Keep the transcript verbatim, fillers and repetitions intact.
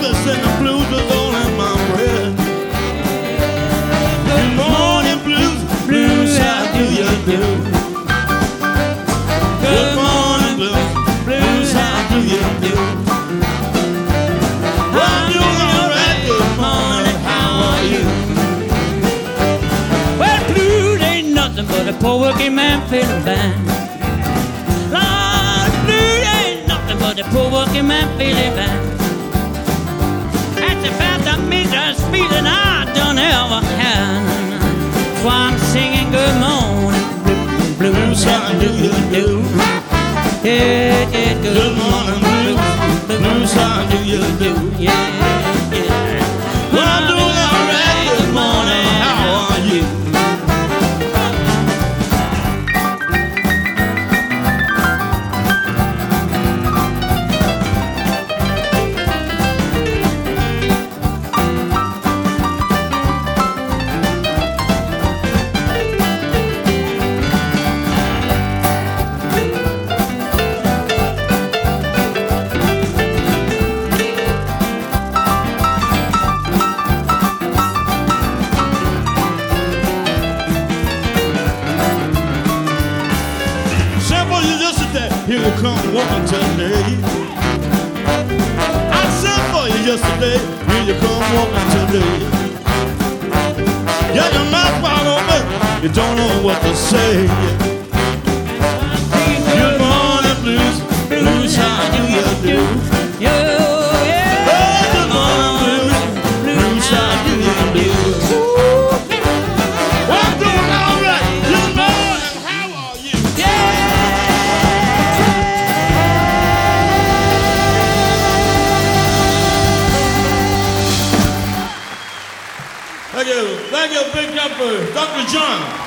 breakfast and the blues was all in my bread. Good morning blues, blues, how do you do? Good morning blues, blues, how do you do? I'm doing alright, good morning, how are you? Well, blues ain't nothing but a poor working man feeling bad. Lord, blues ain't nothing but a poor working man feeling bad. That's about the miserable feeling I don't ever had. That's why I'm singing good morning blues, blues, how do you do? Yeah, yeah, good, Good morning blues, blues, how do you do? yeah, yeah. Well, I'm doing alright, good morning, how are you? Here you come walking today. I sent for you yesterday. Here you come walking today. Yeah, your mouth wide open. You don't know what to say. Good morning blues, blues, how do you do? Yo, yeah. Oh, good morning blues, blues, how do you do? Well, I'm doing all right. Good morning, how are you? Thank you. Thank you, big jumper, Doctor John.